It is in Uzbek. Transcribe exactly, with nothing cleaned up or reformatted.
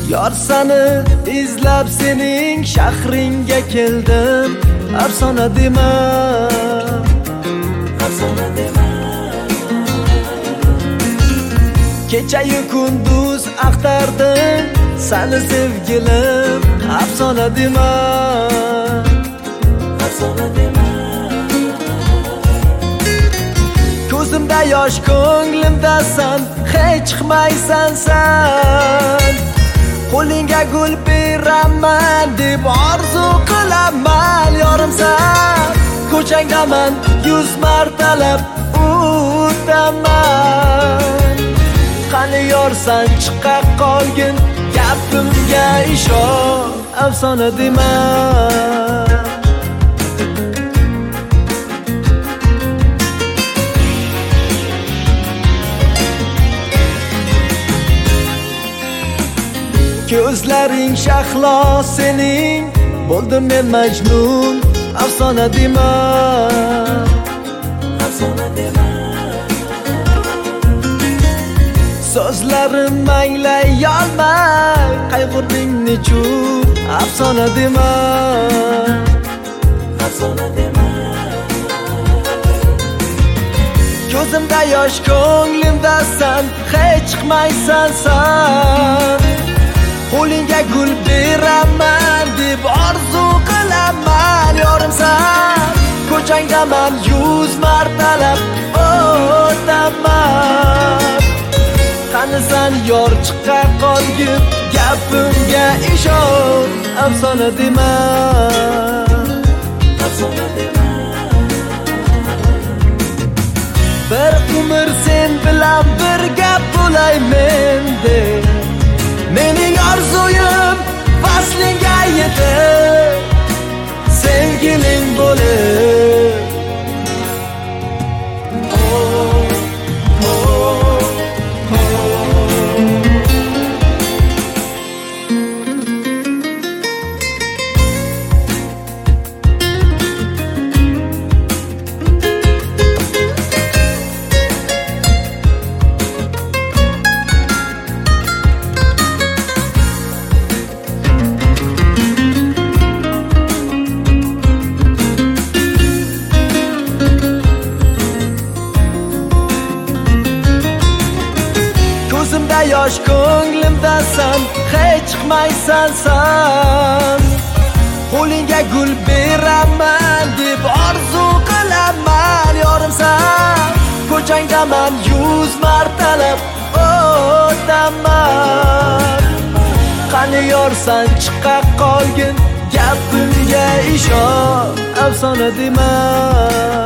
Yor seni izlab sening shahringa keldim. Afsona dema, afsona dema. Kecha-yu kunduz axtardim seni sevgilim. Afsona dema, afsona dema. Ko'zimda yosh, ko'nglimda san, hech chiqmaysan san. Qo'lingga gul beraman deb orzu qilaman yorimsan. Ko'changdaman yuz martalab o'taman. Qani yorsan chiqa qolgin, gapimga ishon. Afsona dema, ko'zlaring shahlo sening, bo'ldim men majnun. Afsona dema, afsona dema. So'zlarim anglay olmay qayg'urding nechun. Afsona dema, afsona dema. Ko'zimda yosh, ko'nglimda san, hech chiqmaysan san. Qo'lingga gul beraman deb orzu qilaman yorimsan. Ko'changdaman yuz martalab o'taman. Qani san yor chiqa qolgin, gapimga ishon. Afsona dema, afsona dema. Bir umr sen bilan birga bo'laymen deb mening orzuyim faslingga yetib, sevgiling bo'lib. Ko'zimda yosh, ko'nglimda san, hech chiqmaysan san. Qo'lingga gul beraman deb orzu qilaman yorimsan. Ko'changdaman yuz martalab o'taman. Qani yorsan chiqa qolgin, gapimga ishon. Afsona dema.